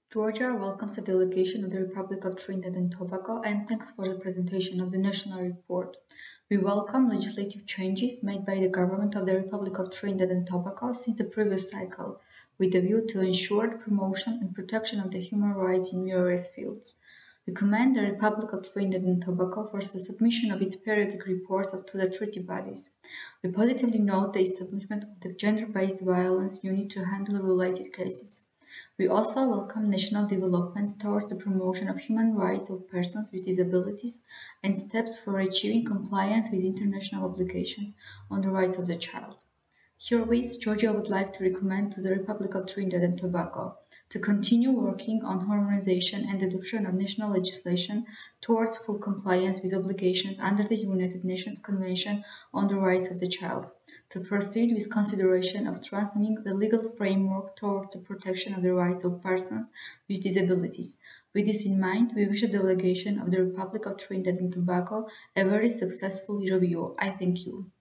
Georgia welcomes a delegation of the Republic of Trinidad and Tobago and thanks for the presentation of the national report. We welcome legislative changes made by the government of the Republic of Trinidad and Tobago since the previous cycle, with a view to ensure the promotion and protection of the human rights in various fields. We commend the Republic of Trinidad and Tobago for the submission of its periodic reports to the treaty bodies. We positively note the establishment of the Gender-Based Violence Unit to handle related cases. We also welcome national developments towards the promotion of human rights of persons with disabilities and steps for achieving compliance with international obligations on the rights of the child. Herewith, Georgia would like to recommend to the Republic of Trinidad and Tobago to continue working on harmonization and adoption of national legislation towards full compliance with obligations under the United Nations Convention on the Rights of the Child, to proceed with consideration of strengthening the legal framework towards the protection of the rights of persons with disabilities. With this in mind, we wish the delegation of the Republic of Trinidad and Tobago a very successful review. I thank you.